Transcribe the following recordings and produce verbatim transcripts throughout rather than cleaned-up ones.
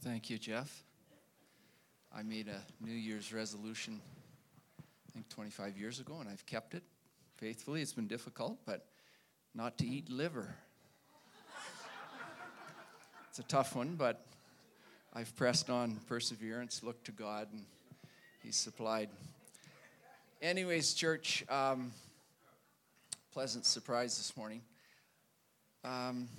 Thank you, Jeff. I made a New Year's resolution, I think twenty-five years ago, and I've kept it faithfully. It's been difficult, but not to eat liver. It's a tough one, but I've pressed on perseverance, looked to God, and He's supplied. Anyways, church, um, pleasant surprise this morning. Um,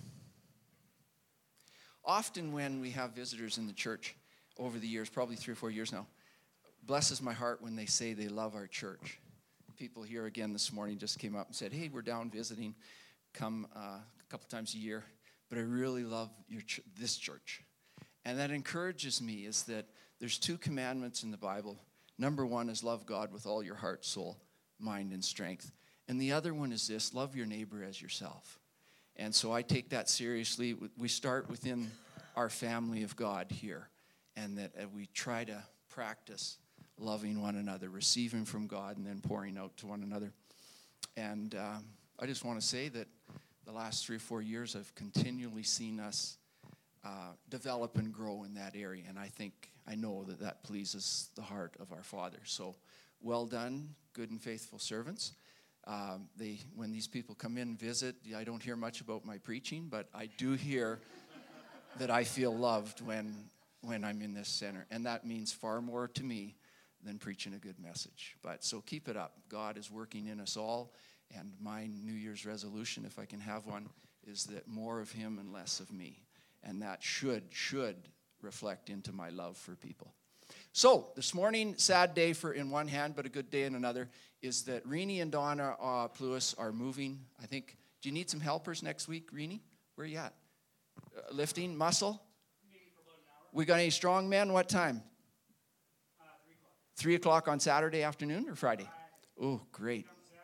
often when we have visitors in the church over the years, probably three or four years now, blesses my heart when they say they love our church. People here again this morning just came up and said, hey, we're down visiting, come uh, a couple times a year, but I really love your ch- this church. And that encourages me is that there's two commandments in the Bible. Number one is love God with all your heart, soul, mind, and strength. And the other one is this, love your neighbor as yourself. And so I take that seriously. We start within our family of God here, and that we try to practice loving one another, receiving from God, and then pouring out to one another. And um, I just want to say that the last three or four years, I've continually seen us uh, develop and grow in that area. And I think, I know that that pleases the heart of our Father. So well done, good and faithful servants. Um, they, when these people come in and visit, I don't hear much about my preaching, but I do hear that I feel loved when when I'm in this center. And that means far more to me than preaching a good message. But so keep it up. God is working in us all. And my New Year's resolution, if I can have one, is that more of Him and less of me. And that should, should reflect into my love for people. So this morning, sad day for in one hand, but a good day in another, is that Renee and Donna uh, Pluis are moving. I think, do you need some helpers next week, Renee? Where are you at? Uh, lifting, muscle? We got any strong men? What time? Uh, three o'clock. Three o'clock on Saturday afternoon or Friday? Oh, great.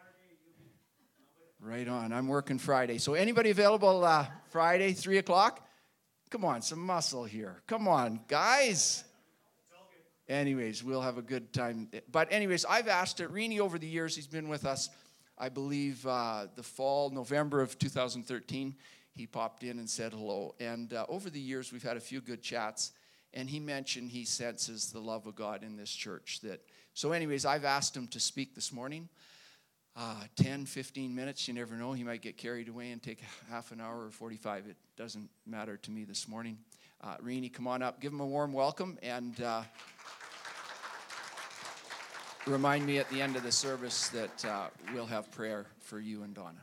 Right on. I'm working Friday. So anybody available uh, Friday, three o'clock? Come on, some muscle here. Come on, guys. Anyways, we'll have a good time. But anyways, I've asked it. Renee, over the years, he's been with us, I believe, uh, the fall, November of two thousand thirteen. He popped in and said hello. And uh, over the years, we've had a few good chats. And he mentioned he senses the love of God in this church. That So anyways, I've asked him to speak this morning. Uh, ten, fifteen minutes, you never know. He might get carried away and take half an hour or forty-five. It doesn't matter to me this morning. Uh, Renee, come on up. Give him a warm welcome. And uh, remind me at the end of the service that uh, we'll have prayer for you and Donna.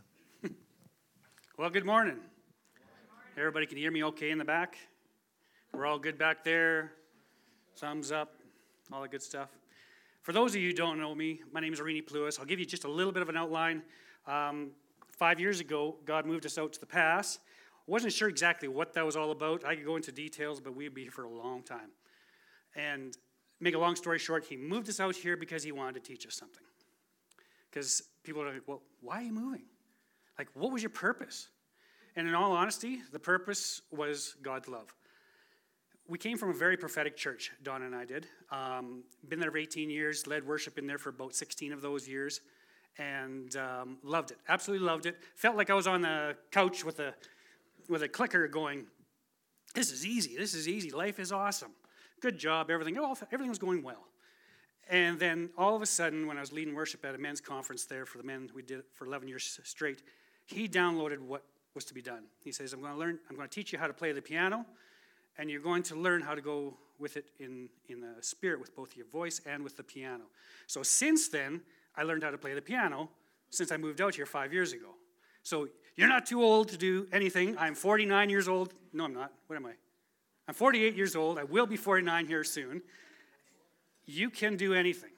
Well, good morning. Everybody can hear me okay in the back? We're all good back there. Thumbs up, all the good stuff. For those of you who don't know me, my name is Renee Pluis. I'll give you just a little bit of an outline. Um, five years ago, God moved us out to the pass. Wasn't sure exactly what that was all about. I could go into details, but we'd be here for a long time. And make a long story short, He moved us out here because He wanted to teach us something. Because people are like, well, why are you moving? Like, what was your purpose? And in all honesty, the purpose was God's love. We came from a very prophetic church, Donna and I did. Um, been there for eighteen years, led worship in there for about sixteen of those years, and um, loved it, absolutely loved it. Felt like I was on the couch with a with a clicker going, this is easy, this is easy, life is awesome. Good job, everything, oh, everything was going well. And then all of a sudden, when I was leading worship at a men's conference there for the men, we did it for eleven years straight, he downloaded what was to be done. He says, I'm going to learn, I'm going to teach you how to play the piano, and you're going to learn how to go with it in, in the spirit with both your voice and with the piano. So since then, I learned how to play the piano since I moved out here five years ago. So you're not too old to do anything. I'm forty-nine years old. No, I'm not. What am I? I'm forty-eight years old. I will be forty-nine here soon. You can do anything.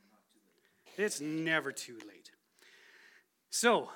It's never too late. So,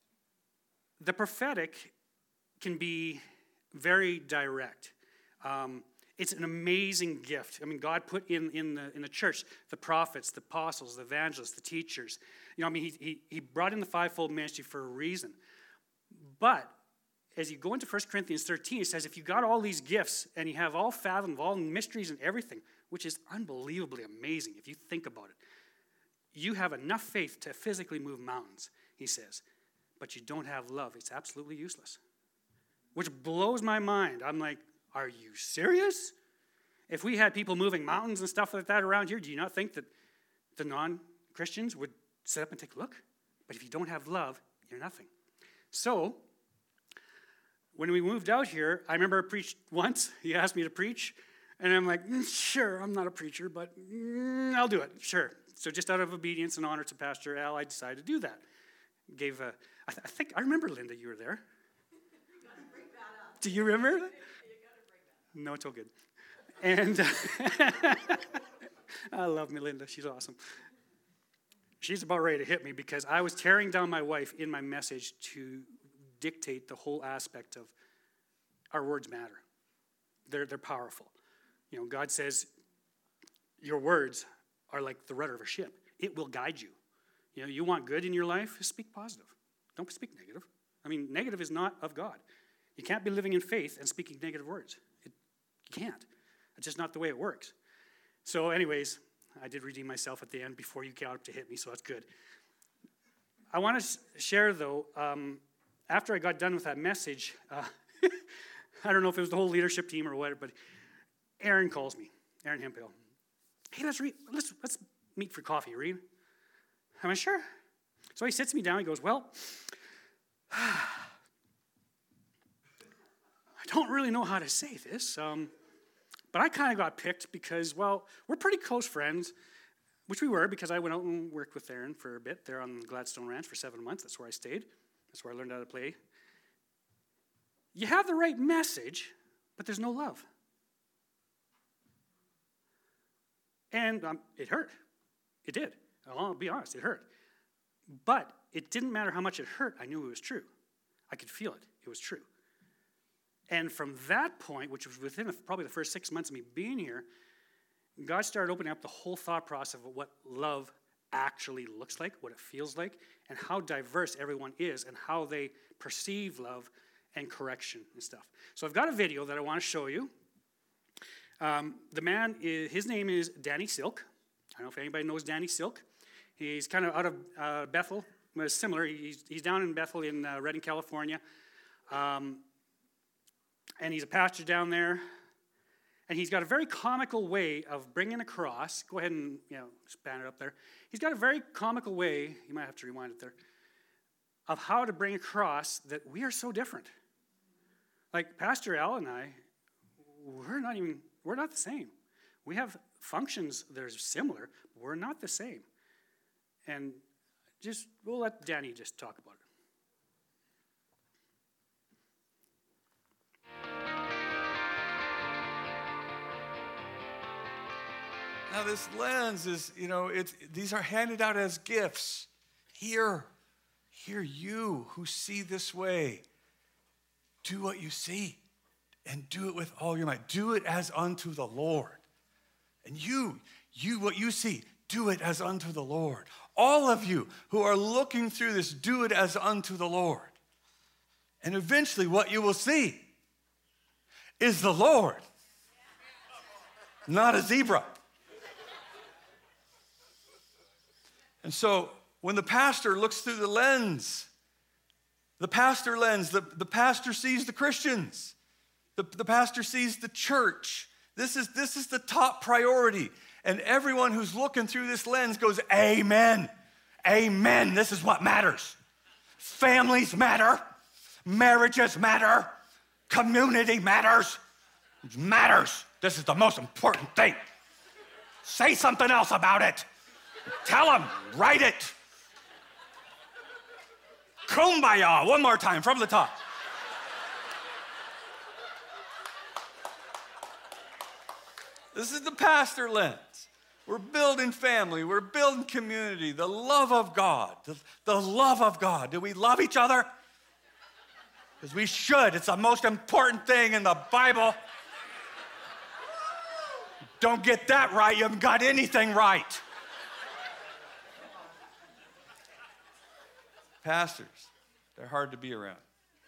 the prophetic can be very direct. Um, it's an amazing gift. I mean, God put in, in, the, in the church the prophets, the apostles, the evangelists, the teachers. You know, I mean, he, he, he brought in the fivefold ministry for a reason. But as you go into First Corinthians thirteen, it says if you got all these gifts and you have all fathom of all mysteries and everything, which is unbelievably amazing if you think about it, you have enough faith to physically move mountains, he says, but you don't have love. It's absolutely useless, which blows my mind. I'm like, are you serious? If we had people moving mountains and stuff like that around here, do you not think that the non-Christians would sit up and take a look? But if you don't have love, you're nothing. So, when we moved out here, I remember I preached once. He asked me to preach. And I'm like, mm, sure, I'm not a preacher, but mm, I'll do it, sure. So just out of obedience and honor to Pastor Al, I decided to do that. Gave a, I, th- I think, I remember, Linda, you were there. You got to bring that up. Do you remember? You got to bring that up. No, it's all good. And I love Melinda. She's awesome. She's about ready to hit me because I was tearing down my wife in my message to dictate the whole aspect of our words matter. They're, they're powerful. You know, God says your words are like the rudder of a ship. It will guide you. You know, you want good in your life, speak positive. Don't speak negative. I mean, negative is not of God. You can't be living in faith and speaking negative words. It, you can't. It's just not the way it works. So anyways, I did redeem myself at the end before you got up to hit me, so that's good. I want to share, though, um, after I got done with that message, uh, I don't know if it was the whole leadership team or what, but Aaron calls me, Aaron Hemphill. Hey, let's read, let's let's meet for coffee, Reed. Am I sure? So he sits me down. He goes, well, I don't really know how to say this, um, but I kind of got picked because, well, we're pretty close friends, which we were because I went out and worked with Aaron for a bit there on Gladstone Ranch for seven months. That's where I stayed. That's where I learned how to play. You have the right message, but there's no love. And um, it hurt. It did. I'll be honest, it hurt. But it didn't matter how much it hurt. I knew it was true. I could feel it. It was true. And from that point, which was within probably the first six months of me being here, God started opening up the whole thought process of what love actually looks like, what it feels like, and how diverse everyone is, and how they perceive love and correction and stuff. So I've got a video that I want to show you. Um, the man, is, his name is Danny Silk. I don't know if anybody knows Danny Silk. He's kind of out of uh, Bethel. Well, similar. He's, he's down in Bethel in uh, Redding, California. Um, and he's a pastor down there. And he's got a very comical way of bringing across, go ahead and, you know, span it up there. He's got a very comical way, you might have to rewind it there, of how to bring across that we are so different. Like Pastor Al and I, we're not even, we're not the same. We have functions that are similar, but we're not the same. And just, we'll let Danny just talk about it. Now this lens is, you know, it's, these are handed out as gifts. Here, here you who see this way, do what you see and do it with all your might. Do it as unto the Lord. And you, you, what you see, do it as unto the Lord. All of you who are looking through this, do it as unto the Lord. And eventually what you will see is the Lord, not a zebra. And so when the pastor looks through the lens, the pastor lens, the, the pastor sees the Christians. The, the pastor sees the church. This is, this is the top priority. And everyone who's looking through this lens goes, amen, amen. This is what matters. Families matter. Marriages matter. Community matters. It matters. This is the most important thing. Say something else about it. Tell them, write it. Kumbaya, one more time from the top. This is the pastor lens. We're building family, we're building community, the love of God, the, the love of God. Do we love each other? Because we should. It's the most important thing in the Bible. Don't get that right, you haven't got anything right. Pastors, they're hard to be around.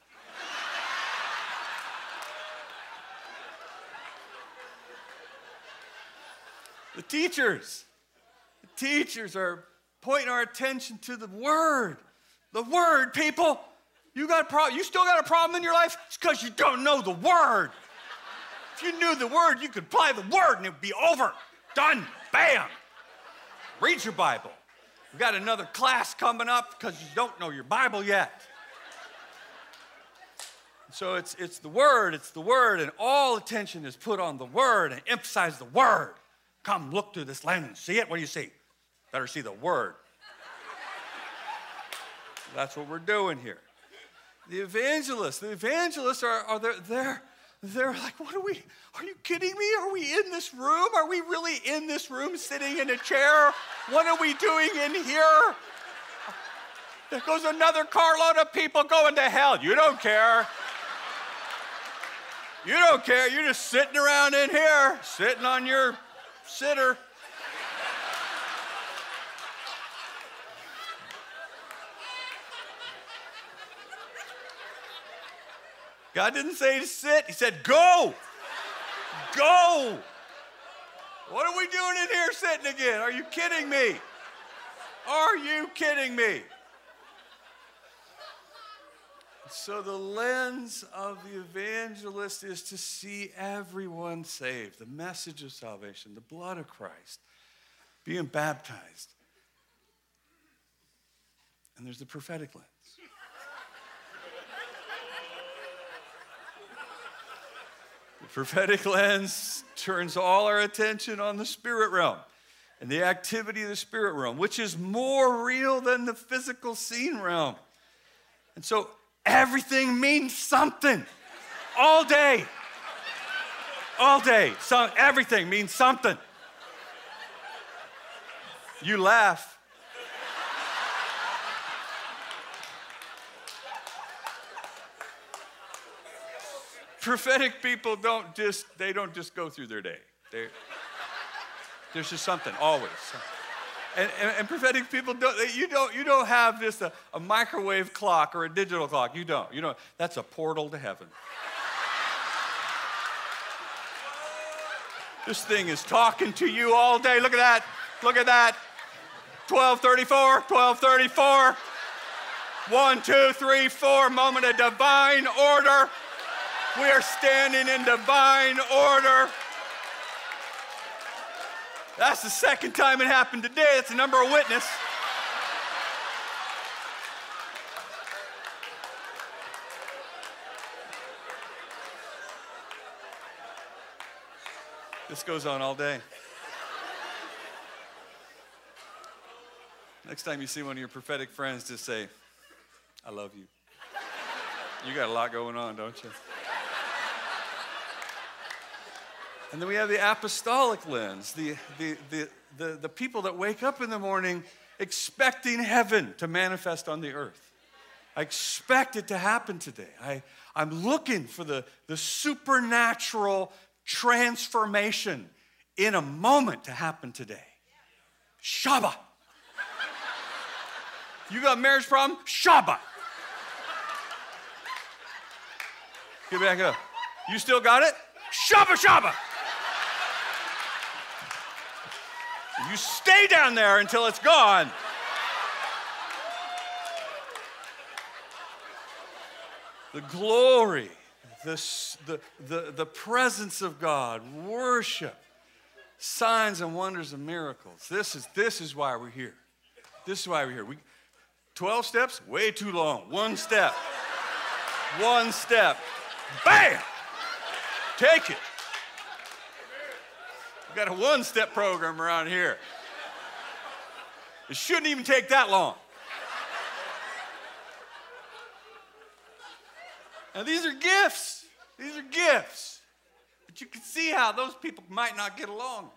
The teachers, the teachers are pointing our attention to the Word. The Word, people. You got a problem. You still got a problem in your life? It's because you don't know the Word. If you knew the word, you could apply the word and it would be over. Done. Bam. Read your Bible. We've got another class coming up because you don't know your Bible yet. So it's, it's the word, it's the word, and all attention is put on the word and emphasize the word. Come, look through this lens. See it? What do you see? Better see the word. That's what we're doing here. The evangelists, the evangelists are, are they're, they're, they're like, what are we, are you kidding me? Are we in this room? Are we really in this room sitting in a chair? What are we doing in here? There goes another carload of people going to hell. You don't care. You don't care. You're just sitting around in here, sitting on your sitter. God didn't say to sit. He said, go. Go. What are we doing in here sitting again? Are you kidding me? Are you kidding me? So the lens of the evangelist is to see everyone saved, the message of salvation, the blood of Christ, being baptized. And there's the prophetic lens. The prophetic lens turns all our attention on the spirit realm and the activity of the spirit realm, which is more real than the physical scene realm. And so everything means something all day. All day. So everything means something. You laugh. Prophetic people don't just, they don't just go through their day. They, there's just something, always. And, and, and prophetic people don't, you don't, you don't have just a, a microwave clock or a digital clock. You don't. You know, that's a portal to heaven. This thing is talking to you all day. Look at that. Look at that. twelve thirty-four, twelve thirty-four. One, two, three, four. Moment of divine order. We are standing in divine order. That's the second time it happened today. That's the number of witness. This goes on all day. Next time you see one of your prophetic friends, just say, I love you. You got a lot going on, don't you? And then we have the apostolic lens, the, the, the, the, the people that wake up in the morning expecting heaven to manifest on the earth. I expect it to happen today. I, I'm looking for the, the supernatural transformation in a moment to happen today. Shabbat. You got a marriage problem? Shabbat. Get back up. You still got it? Shabbat, Shabbat. You stay down there until it's gone. The glory, the, the, the, the presence of God, worship, signs and wonders and miracles. This is, this is why we're here. This is why we're here. We, twelve steps, way too long. One step. One step. Bam! Take it. We've got a one-step program around here. It shouldn't even take that long. Now, these are gifts. These are gifts. But you can see how those people might not get along.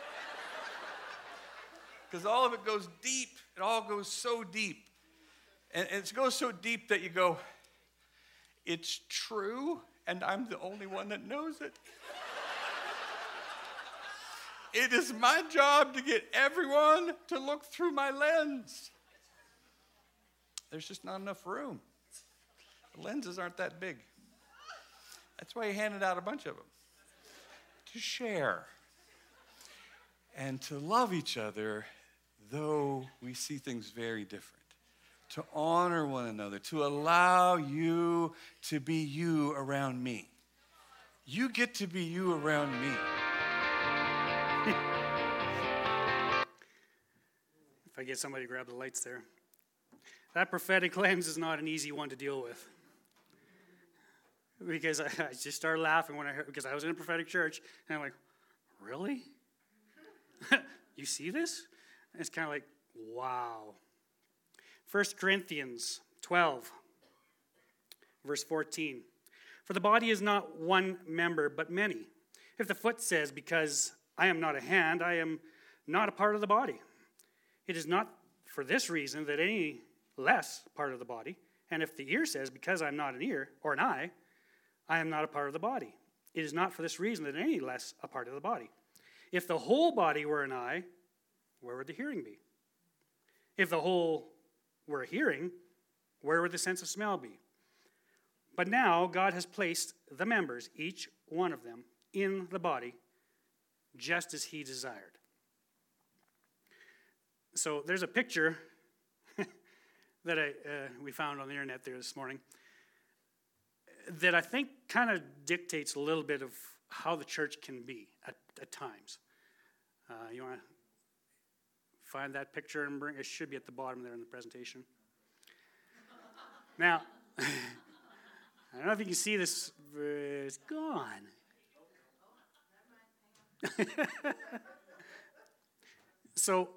Because all of it goes deep. It all goes so deep. And, and it goes so deep that you go, it's true, and I'm the only one that knows it. It is my job to get everyone to look through my lens. There's just not enough room. The lenses aren't that big. That's why he handed out a bunch of them. To share. And to love each other, though we see things very different. To honor one another. To allow you to be you around me. you get to be you around me. If I get somebody to grab the lights there. That prophetic lens is not an easy one to deal with. Because I, I just started laughing when I heard, because I was in a prophetic church, and I'm like, really? You see this? And it's kind of like, wow. First Corinthians twelve, verse fourteen. For the body is not one member, but many. If the foot says, because I am not a hand, I am not a part of the body, it is not for this reason that any less part of the body. And if the ear says, because I am not an ear or an eye, I am not a part of the body, it is not for this reason that any less a part of the body. If the whole body were an eye, where would the hearing be? If the whole were a hearing, where would the sense of smell be? But now God has placed the members, each one of them, in the body, just as he desired. So there's a picture that I, uh, we found on the internet there this morning that I think kind of dictates a little bit of how the church can be at, at times. Uh, you want to find that picture and bring it? Should be at the bottom there in the presentation. Now, I don't know if you can see this. Uh, it's gone. So,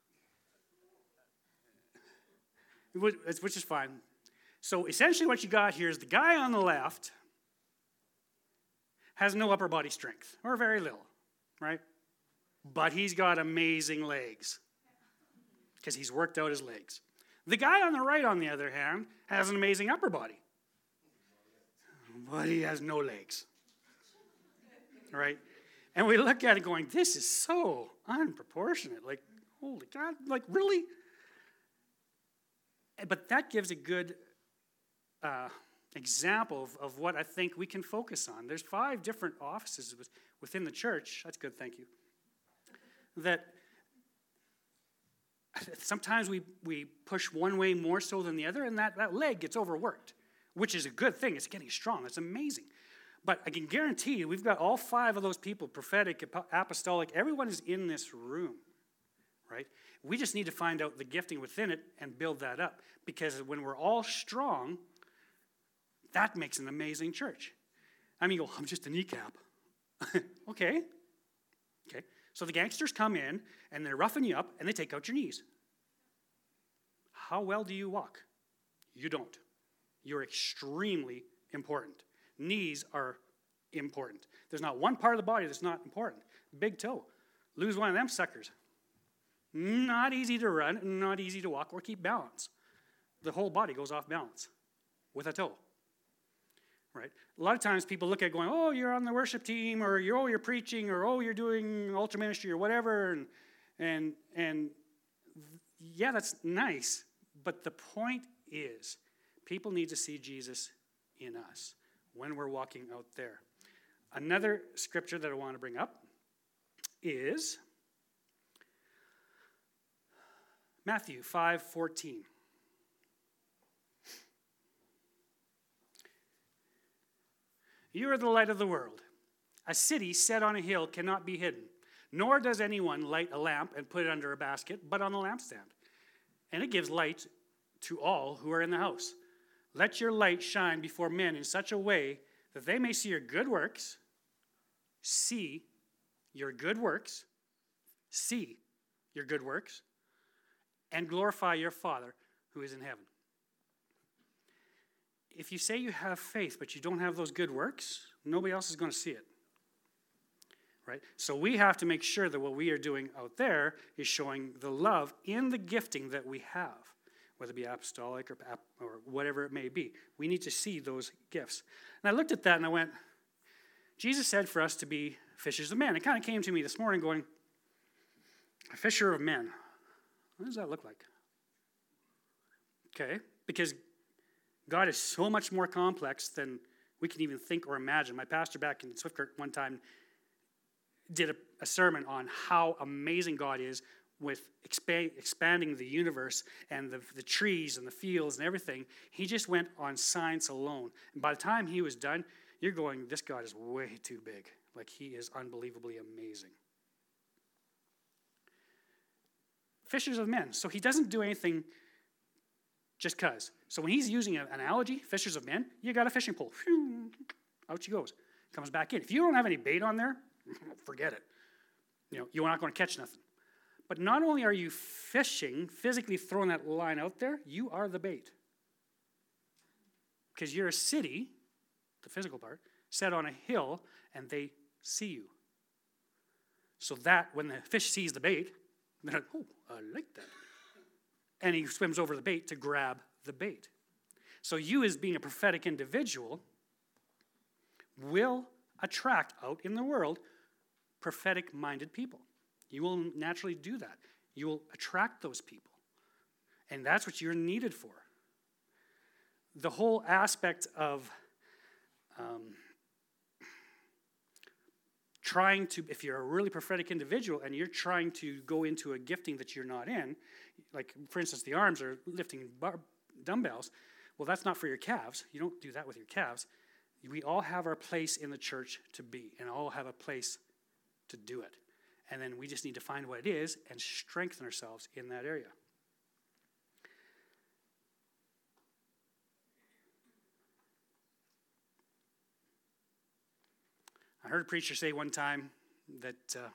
which is fine. So essentially what you got here is the guy on the left has no upper body strength, or very little, right? But he's got amazing legs because he's worked out his legs. The guy on the right, on the other hand, has an amazing upper body, but he has no legs, right? And we look at it going, this is so unproportionate. Like, holy God, like really? But that gives a good uh, example of, of what I think we can focus on. There's five different offices within the church. That's good, thank you. That sometimes we, we push one way more so than the other, and that, that leg gets overworked, which is a good thing. It's getting strong. It's amazing. But I can guarantee you, we've got all five of those people, prophetic, apostolic, everyone is in this room, right? We just need to find out the gifting within it and build that up. Because when we're all strong, that makes an amazing church. I mean, you go, I'm just a kneecap. Okay. Okay. So the gangsters come in, and they're roughing you up, and they take out your knees. How well do you walk? You don't. You're extremely important. Knees are important. There's not one part of the body that's not important. Big toe. Lose one of them suckers. Not easy to run, not easy to walk or keep balance. The whole body goes off balance with a toe, right? A lot of times people look at it going, oh, you're on the worship team, or you're, oh, you're preaching, or oh, you're doing ultra ministry or whatever, and and and yeah, that's nice. But the point is, people need to see Jesus in us when we're walking out there. Another scripture that I want to bring up is Matthew five fourteen. You are the light of the world. A city set on a hill cannot be hidden, nor does anyone light a lamp and put it under a basket, but on a lampstand. And it gives light to all who are in the house. Let your light shine before men in such a way that they may see your good works, see your good works, see your good works, and glorify your Father who is in heaven. If you say you have faith, but you don't have those good works, nobody else is going to see it. Right? So we have to make sure that what we are doing out there is showing the love in the gifting that we have, whether it be apostolic or, or whatever it may be. We need to see those gifts. And I looked at that and I went, Jesus said for us to be fishers of men. It kind of came to me this morning going, a fisher of men. What does that look like? Okay, because God is so much more complex than we can even think or imagine. My pastor back in Swiftcurk one time did a, a sermon on how amazing God is with expa- expanding the universe and the, the trees and the fields and everything. He just went on science alone. And by the time he was done, you're going, this God is way too big. Like, he is unbelievably amazing. Fishers of men. So he doesn't do anything just because. So when he's using an analogy, fishers of men, you got a fishing pole. Phew, out she goes. Comes back in. If you don't have any bait on there, forget it. You know, you're not going to catch nothing. But not only are you fishing, physically throwing that line out there, you are the bait. Because you're a city, the physical part, set on a hill, and they see you. So that, when the fish sees the bait, they're like, oh, I like that. And he swims over the bait to grab the bait. So you, as being a prophetic individual, will attract out in the world prophetic-minded people. You will naturally do that. You will attract those people. And that's what you're needed for. The whole aspect of um, trying to, if you're a really prophetic individual and you're trying to go into a gifting that you're not in, like, for instance, the arms are lifting bar- dumbbells, well, that's not for your calves. You don't do that with your calves. We all have our place in the church to be, and all have a place to do it. And then we just need to find what it is and strengthen ourselves in that area. I heard a preacher say one time that uh,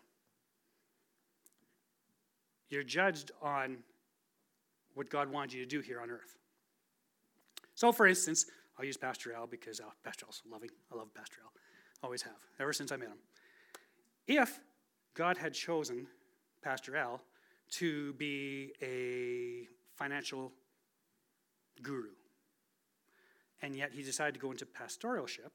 you're judged on what God wanted you to do here on earth. So, for instance, I'll use Pastor Al because uh, Pastor Al's loving. I love Pastor Al. Always have, ever since I met him. If God had chosen Pastor Al to be a financial guru, and yet he decided to go into pastoralship,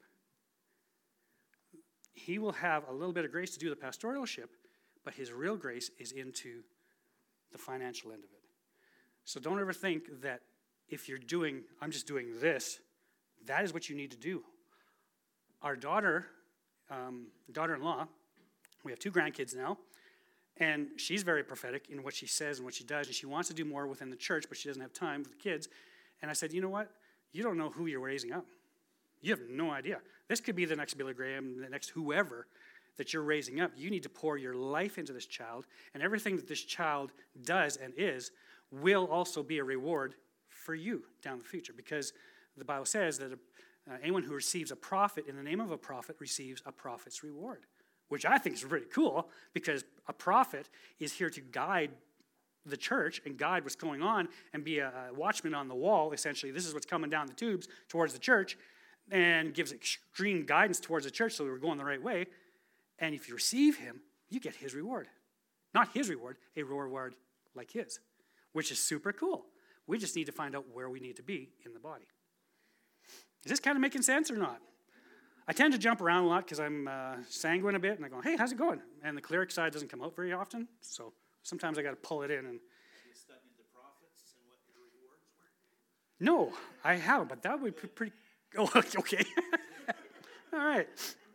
he will have a little bit of grace to do the pastoralship, but his real grace is into the financial end of it. So don't ever think that if you're doing, I'm just doing this, that is what you need to do. Our daughter, um, daughter-in-law, we have two grandkids now, and she's very prophetic in what she says and what she does, and she wants to do more within the church, but she doesn't have time with the kids. And I said, you know what? You don't know who you're raising up. You have no idea. This could be the next Billy Graham, the next whoever that you're raising up. You need to pour your life into this child, and everything that this child does and is will also be a reward for you down the future, because the Bible says that uh, anyone who receives a prophet in the name of a prophet receives a prophet's reward, which I think is really cool, because a prophet is here to guide the church and guide what's going on and be a, a watchman on the wall, essentially. This is what's coming down the tubes towards the church, and gives extreme guidance towards the church so that we're going the right way. And if you receive him, you get his reward. Not his reward, a reward like his, which is super cool. We just need to find out where we need to be in the body. Is this kind of making sense or not? I tend to jump around a lot because I'm uh, sanguine a bit, and I go, hey, how's it going? And the cleric side doesn't come out very often, so sometimes I got to pull it in. And Have you studied the prophets and what your rewards were? no, I haven't, but that would be pretty. Oh, okay. All right.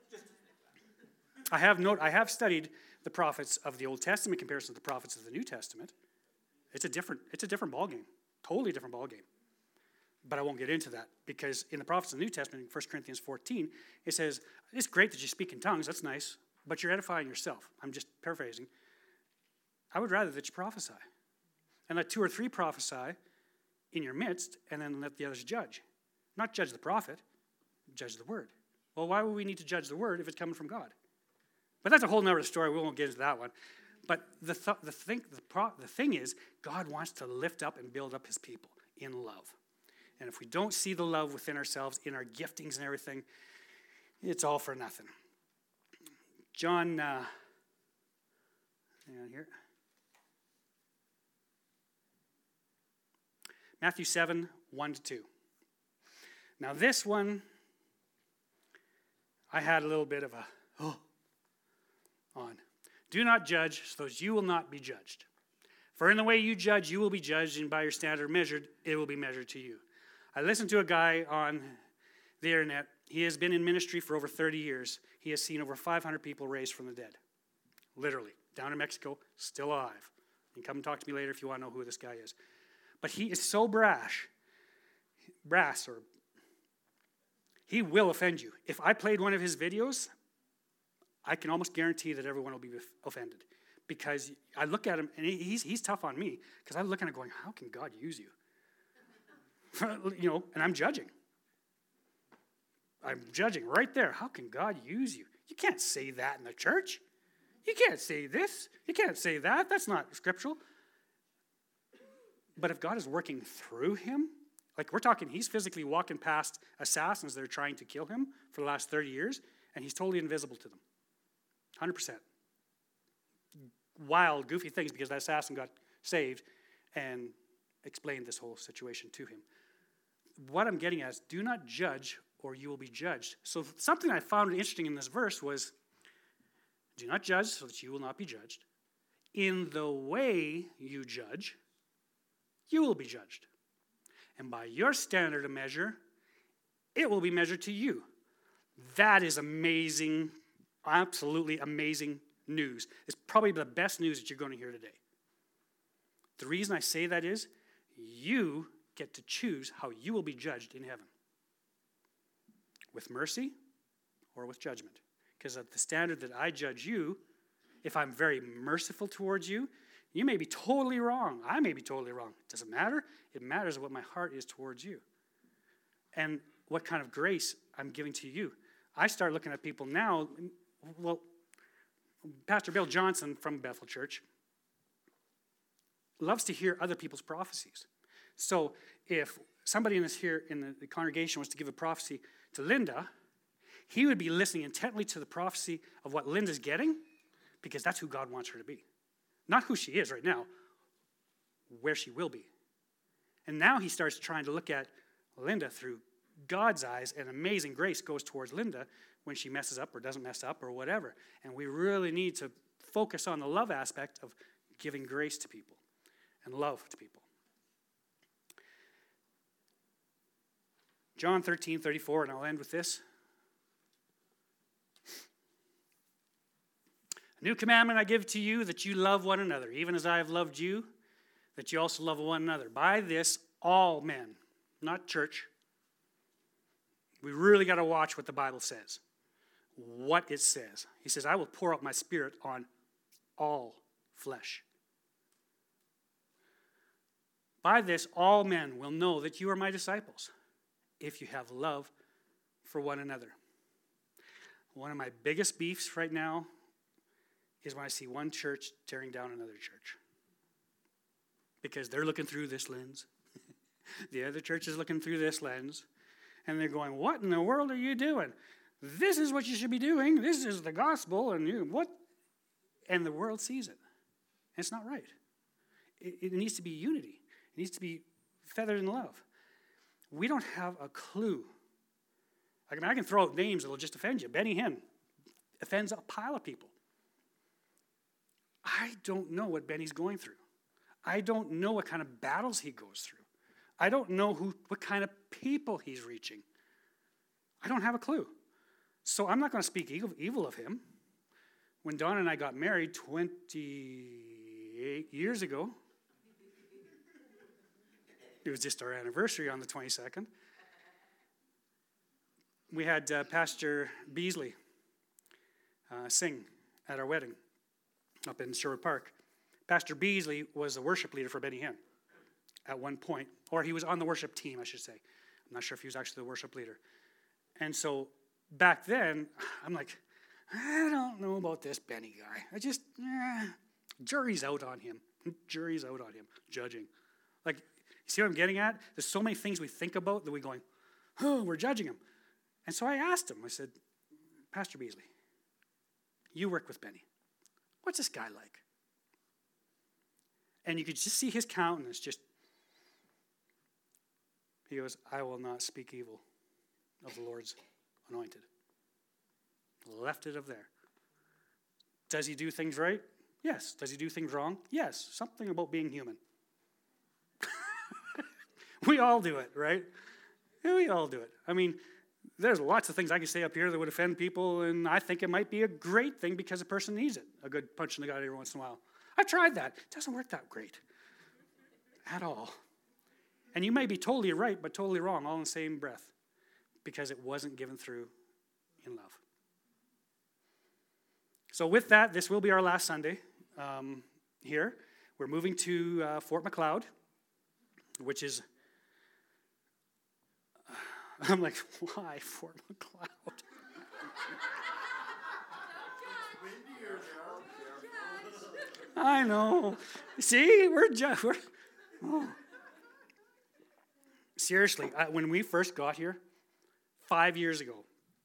I have note. I have studied the prophets of the Old Testament in comparison to the prophets of the New Testament. It's a different. It's a different ballgame. Totally different ballgame. But I won't get into that, because in the prophets of the New Testament, in First Corinthians fourteen, it says, it's great that you speak in tongues, that's nice, but you're edifying yourself. I'm just paraphrasing. I would rather that you prophesy. And let two or three prophesy in your midst, and then let the others judge. Not judge the prophet, judge the word. Well, why would we need to judge the word if it's coming from God? But that's a whole nother story. We won't get into that one. But the, th- the, thing, the, pro- the thing is, God wants to lift up and build up his people in love. And if we don't see the love within ourselves, in our giftings and everything, it's all for nothing. John, uh, hang on here. Matthew seven, one to two. Now this one, I had a little bit of a, oh, on. Do not judge, so that you will not be judged. For in the way you judge, you will be judged, and by your standard measured, it will be measured to you. I listened to a guy on the internet. He has been in ministry for over thirty years. He has seen over five hundred people raised from the dead. Literally. Down in Mexico, still alive. You can come and talk to me later if you want to know who this guy is. But he is so brash, brass, or he will offend you. If I played one of his videos, I can almost guarantee that everyone will be offended. Because I look at him, and he's, he's tough on me, because I look at him going, how can God use you? You know, and I'm judging. I'm judging right there. How can God use you? You can't say that in the church. You can't say this. You can't say that. That's not scriptural. But if God is working through him, like we're talking, he's physically walking past assassins that are trying to kill him for the last thirty years, and he's totally invisible to them. one hundred percent. Wild, goofy things because that assassin got saved and explained this whole situation to him. What I'm getting at is do not judge or you will be judged. So something I found interesting in this verse was, do not judge so that you will not be judged. In the way you judge, you will be judged. And by your standard of measure, it will be measured to you. That is amazing, absolutely amazing news. It's probably the best news that you're going to hear today. The reason I say that is you get to choose how you will be judged in heaven. With mercy or with judgment. Because at the standard that I judge you, if I'm very merciful towards you, you may be totally wrong. I may be totally wrong. It doesn't matter. It matters what my heart is towards you. And what kind of grace I'm giving to you. I start looking at people now. Well, Pastor Bill Johnson from Bethel Church loves to hear other people's prophecies. So if somebody in this here in the, the congregation was to give a prophecy to Linda, he would be listening intently to the prophecy of what Linda's getting, because that's who God wants her to be. Not who she is right now, where she will be. And now he starts trying to look at Linda through God's eyes, and amazing grace goes towards Linda when she messes up or doesn't mess up or whatever. And we really need to focus on the love aspect of giving grace to people and love to people. John thirteen thirty-four, and I'll end with this. A new commandment I give to you, that you love one another, even as I have loved you, that you also love one another. By this, all men, not church. We really got to watch what the Bible says, what it says. He says, I will pour out my spirit on all flesh. By this, all men will know that you are my disciples, if you have love for one another. One of my biggest beefs right now is when I see one church tearing down another church. Because they're looking through this lens. The other church is looking through this lens. And they're going, what in the world are you doing? This is what you should be doing. This is the gospel. And you, what? And the world sees it. And it's not right. It, it needs to be unity. It needs to be feathered in love. We don't have a clue. I can, I can throw out names that will just offend you. Benny Hinn offends a pile of people. I don't know what Benny's going through. I don't know what kind of battles he goes through. I don't know who, what kind of people he's reaching. I don't have a clue. So I'm not going to speak evil, evil of him. When Don and I got married twenty-eight years ago, it was just our anniversary on the twenty-second, we had uh, Pastor Beasley uh, sing at our wedding up in Sherwood Park. Pastor Beasley was the worship leader for Benny Hinn at one point, or he was on the worship team, I should say. I'm not sure if he was actually the worship leader. And so back then, I'm like, I don't know about this Benny guy. I just, eh, jury's out on him. Jury's out on him, judging. Like, you see what I'm getting at? There's so many things we think about that we're going, oh, we're judging him. And so I asked him, I said, Pastor Beasley, you work with Benny. What's this guy like? And you could just see his countenance just, he goes, I will not speak evil of the Lord's anointed. Left it of there. Does he do things right? Yes. Does he do things wrong? Yes. Something about being human. We all do it, right? We all do it. I mean, there's lots of things I can say up here that would offend people, and I think it might be a great thing because a person needs it. A good punch in the gut every once in a while. I tried that. It doesn't work that great at all. And you may be totally right, but totally wrong, all in the same breath, because it wasn't given through in love. So with that, this will be our last Sunday um, here. We're moving to uh, Fort Macleod, which is, I'm like, why Fort Macleod? I know. See, we're just, we're, oh. Seriously, I, when we first got here, five years ago,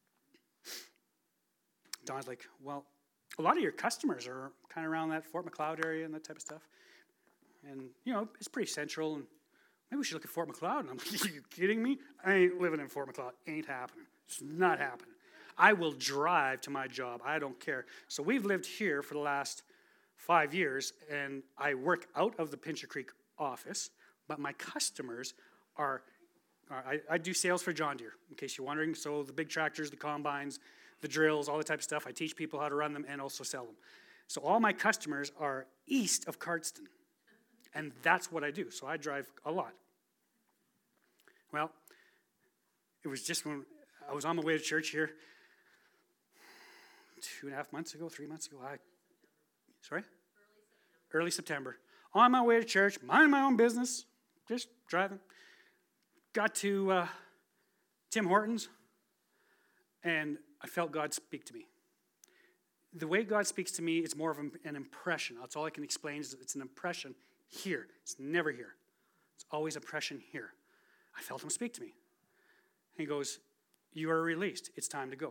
Don's like, well, a lot of your customers are kind of around that Fort Macleod area and that type of stuff. And, you know, it's pretty central, and maybe we should look at Fort Macleod. And I'm like, are you kidding me? I ain't living in Fort Macleod. Ain't happening. It's not happening. I will drive to my job. I don't care. So we've lived here for the last five years, and I work out of the Pincher Creek office, but my customers are, are I, I do sales for John Deere, in case you're wondering. So the big tractors, the combines, the drills, all the type of stuff. I teach people how to run them and also sell them. So all my customers are east of Cardston, and that's what I do. So I drive a lot. Well, it was just when I was on my way to church here two and a half months ago, three months ago. I, sorry? Early September. On my way to church, minding my own business, just driving. Got to uh, Tim Hortons, and I felt God speak to me. The way God speaks to me, it's more of an impression. That's all I can explain is it's an impression here. It's never here. It's always impression here. I felt him speak to me. He goes, you are released. It's time to go.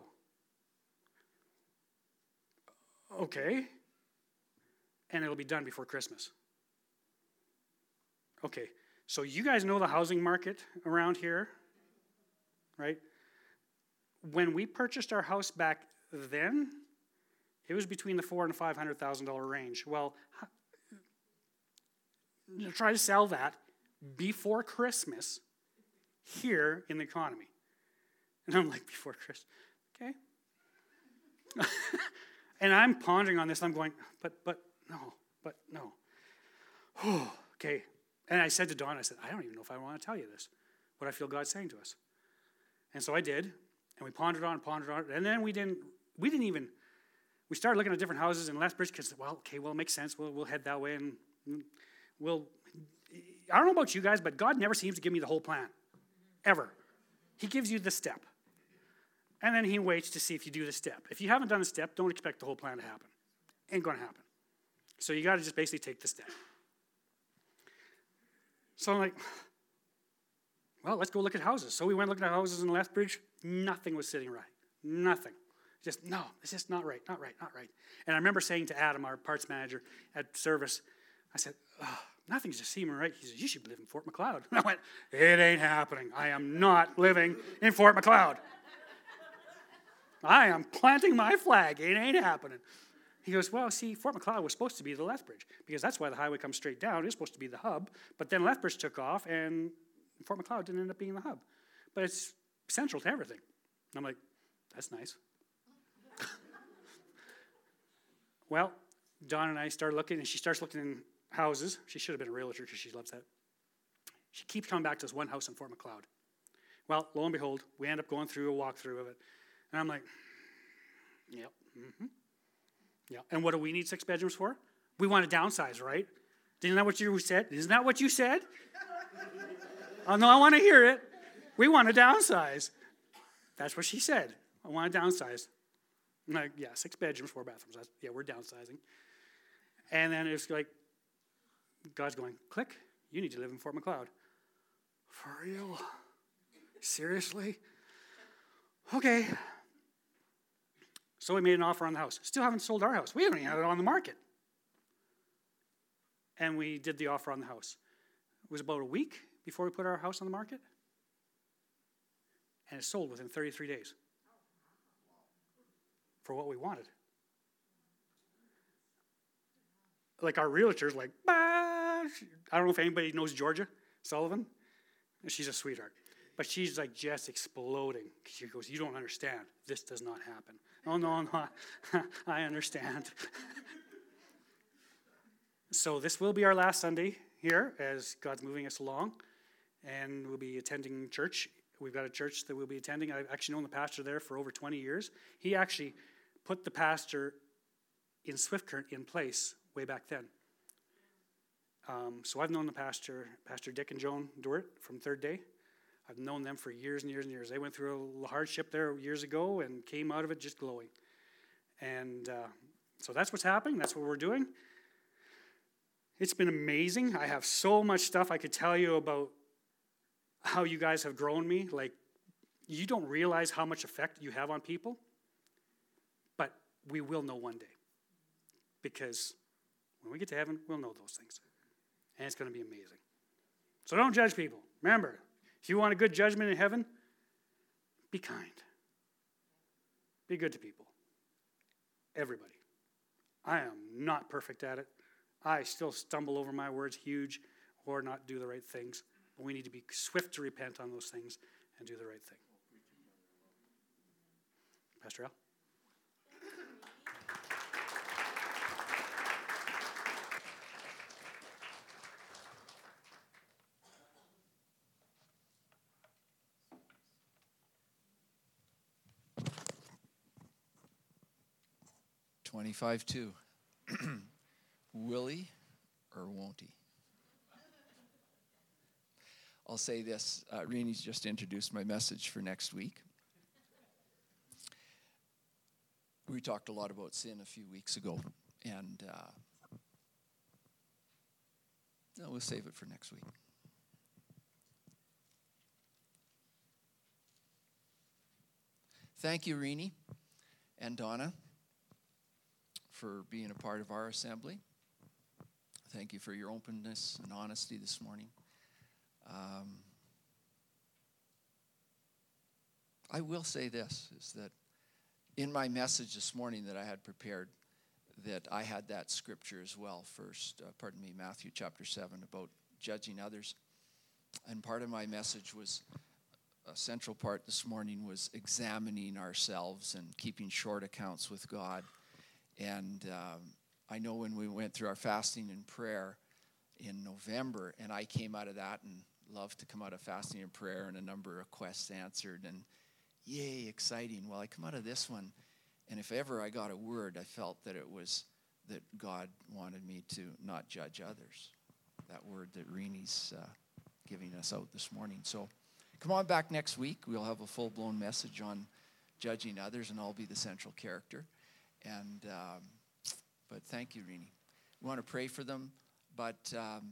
Okay. And it'll be done before Christmas. Okay. So you guys know the housing market around here, right? When we purchased our house back then, it was between the four and five hundred thousand dollar range. Well, try to sell that before Christmas here in the economy. And I'm like, before Christmas, okay. And I'm pondering on this. I'm going, but but no, but no. Okay. And I said to Dawn, I said, I don't even know if I want to tell you this, what I feel God's saying to us. And so I did, and we pondered on, pondered on, and then we didn't, we didn't even, we started looking at different houses in Lethbridge because, well, okay, well, it makes sense. We'll, we'll head that way, and we'll, I don't know about you guys, but God never seems to give me the whole plan, ever. He gives you the step, and then he waits to see if you do the step. If you haven't done the step, don't expect the whole plan to happen. Ain't going to happen. So you got to just basically take the step. So I'm like, well, let's go look at houses. So we went looking at houses in Lethbridge. Nothing was sitting right. Nothing. Just, no, it's just not right, not right, not right. And I remember saying to Adam, our parts manager at service, I said, oh, nothing's just seeming right. He said, you should live in Fort Macleod. And I went, it ain't happening. I am not living in Fort Macleod. I am planting my flag. It ain't happening. He goes, well, see, Fort Macleod was supposed to be the Lethbridge because that's why the highway comes straight down. It's supposed to be the hub. But then Lethbridge took off, and Fort Macleod didn't end up being the hub. But it's central to everything. And I'm like, that's nice. Well, Dawn and I started looking, and she starts looking in houses. She should have been a realtor because she loves that. She keeps coming back to this one house in Fort Macleod. Well, lo and behold, we end up going through a walkthrough of it. And I'm like, yep, mm-hmm. Yeah, and what do we need six bedrooms for? We want to downsize, right? Isn't that what you said? Isn't that what you said? Oh, no, I want to hear it. We want to downsize. That's what she said. I want to downsize. I'm like, yeah, six bedrooms, four bathrooms. That's, yeah, we're downsizing. And then it's like, God's going, click, you need to live in Fort Macleod. For real? Seriously? Okay. So we made an offer on the house. Still haven't sold our house. We haven't even had it on the market. And we did the offer on the house. It was about a week before we put our house on the market. And it sold within thirty-three days. For what we wanted. Like our realtor's like, bah! I don't know if anybody knows Georgia Sullivan. She's a sweetheart. But she's like just exploding. She goes, you don't understand. This does not happen. Oh, no, no, I understand. So this will be our last Sunday here as God's moving us along, and we'll be attending church. We've got a church that we'll be attending. I've actually known the pastor there for over twenty years. He actually put the pastor in Swift Current in place way back then. Um, so I've known the pastor, Pastor Dick and Joan Dewart from Third Day. I've known them for years and years and years. They went through a little hardship there years ago and came out of it just glowing. And uh, so that's what's happening. That's what we're doing. It's been amazing. I have so much stuff I could tell you about how you guys have grown me. Like, you don't realize how much effect you have on people, but we will know one day. Because when we get to heaven, we'll know those things. And it's going to be amazing. So don't judge people. Remember, if you want a good judgment in heaven, be kind. Be good to people. Everybody. I am not perfect at it. I still stumble over my words huge or not do the right things. But we need to be swift to repent on those things and do the right thing. Pastor Al? twenty-five two. Will he or won't he? I'll say this. Uh, Renee's just introduced my message for next week. We talked a lot about sin a few weeks ago, and uh, no, we'll save it for next week. Thank you, Renee and Donna, for being a part of our assembly. Thank you for your openness and honesty this morning. Um, I will say this, is that in my message this morning that I had prepared, that I had that scripture as well, first, uh, pardon me, Matthew chapter seven, about judging others. And part of my message was, a central part this morning was examining ourselves and keeping short accounts with God. And um, I know when we went through our fasting and prayer in November, and I came out of that and loved to come out of fasting and prayer and a number of requests answered, and yay, exciting. Well, I come out of this one, and if ever I got a word, I felt that it was that God wanted me to not judge others. That word that Renee's uh, giving us out this morning. So come on back next week. We'll have a full-blown message on judging others, and I'll be the central character. And um, but thank you, Renee. We want to pray for them, but um,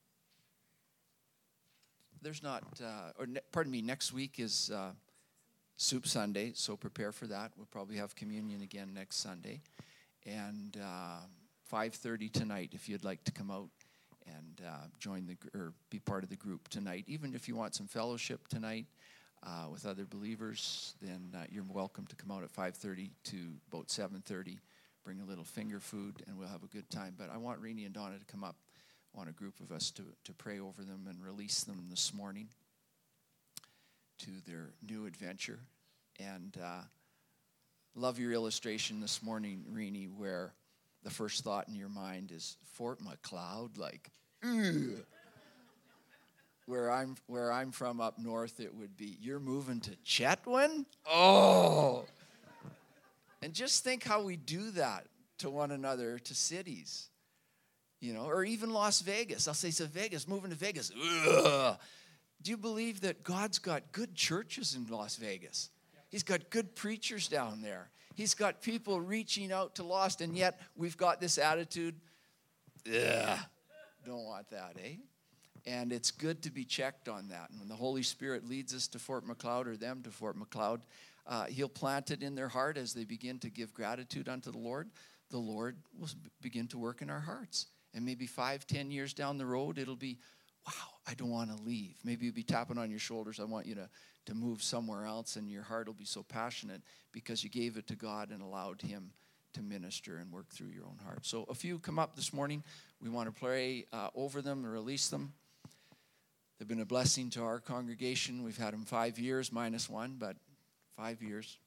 there's not, uh, or ne- pardon me, next week is uh, Soup Sunday, so prepare for that. We'll probably have communion again next Sunday. And uh, five thirty tonight, if you'd like to come out and uh, join the, or be part of the group tonight. Even if you want some fellowship tonight uh, with other believers, then uh, you're welcome to come out at five thirty to about seven thirty. Bring a little finger food, and we'll have a good time. But I want Renee and Donna to come up. I want a group of us to, to pray over them and release them this morning to their new adventure. And uh, love your illustration this morning, Renee, where the first thought in your mind is Fort McLeod, like, ugh. Where I'm where I'm from up north, it would be, you're moving to Chetwynd? Oh! And just think how we do that to one another, to cities, you know, or even Las Vegas. I'll say, so Vegas, moving to Vegas. Ugh. Do you believe that God's got good churches in Las Vegas? He's got good preachers down there. He's got people reaching out to lost, and yet we've got this attitude, ugh, don't want that, eh? And it's good to be checked on that. And when the Holy Spirit leads us to Fort McLeod, or them to Fort McLeod, uh, he'll plant it in their heart as they begin to give gratitude unto the Lord. The Lord will begin to work in our hearts. And maybe five, ten years down the road, it'll be, wow, I don't want to leave. Maybe you'll be tapping on your shoulders. I want you to, to move somewhere else, and your heart will be so passionate because you gave it to God and allowed him to minister and work through your own heart. So a few come up this morning. We want to pray uh, over them and release them. They've been a blessing to our congregation. We've had them five years, minus one, but five years.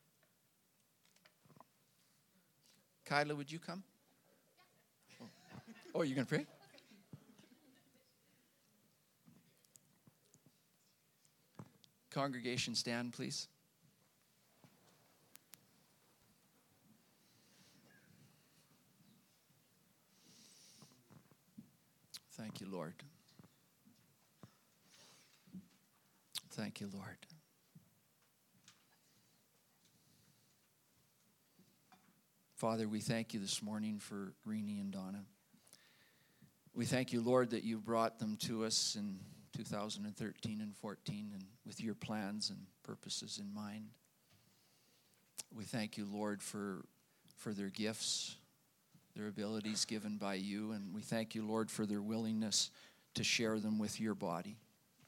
Kyla, would you come? Oh. Oh, you're going to pray? Congregation, stand, please. Thank you, Lord. Thank you, Lord. Father, we thank you this morning for Renee and Donna. We thank you, Lord, that you brought them to us in two thousand thirteen and fourteen, and with your plans and purposes in mind. We thank you, Lord, for, for their gifts, their abilities given by you, and we thank you, Lord, for their willingness to share them with your body.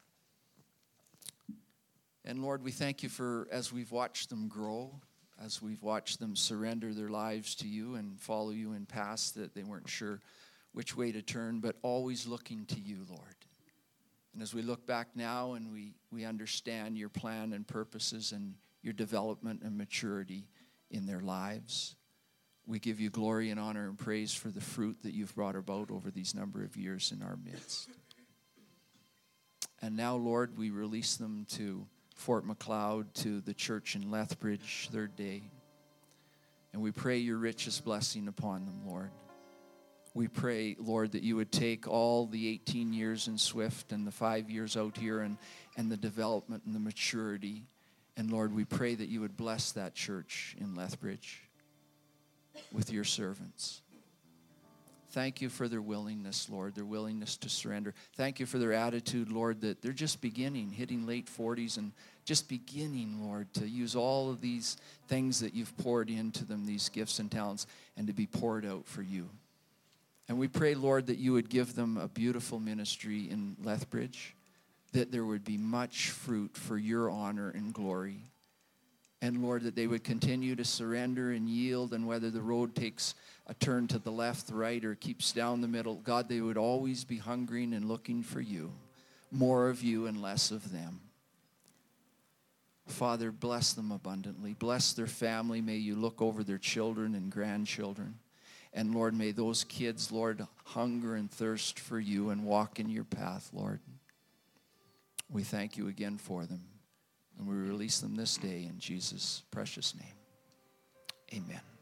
And Lord, we thank you for, as we've watched them grow, as we've watched them surrender their lives to you and follow you in paths that they weren't sure which way to turn, but always looking to you, Lord. And as we look back now and we, we understand your plan and purposes and your development and maturity in their lives, we give you glory and honor and praise for the fruit that you've brought about over these number of years in our midst. And now, Lord, we release them to Fort Macleod, to the church in Lethbridge, third day. And we pray your richest blessing upon them, Lord. We pray, Lord, that you would take all the eighteen years in Swift and the five years out here and, and the development and the maturity. And Lord, we pray that you would bless that church in Lethbridge with your servants. Thank you for their willingness, Lord, their willingness to surrender. Thank you for their attitude, Lord, that they're just beginning, hitting late forties and just beginning, Lord, to use all of these things that you've poured into them, these gifts and talents, and to be poured out for you. And we pray, Lord, that you would give them a beautiful ministry in Lethbridge, that there would be much fruit for your honor and glory. And Lord, that they would continue to surrender and yield, and whether the road takes a turn to the left, the right, or keeps down the middle, God, they would always be hungering and looking for you, more of you and less of them. Father, bless them abundantly. Bless their family. May you look over their children and grandchildren. And Lord, may those kids, Lord, hunger and thirst for you and walk in your path, Lord. We thank you again for them. And we release them this day in Jesus' precious name. Amen.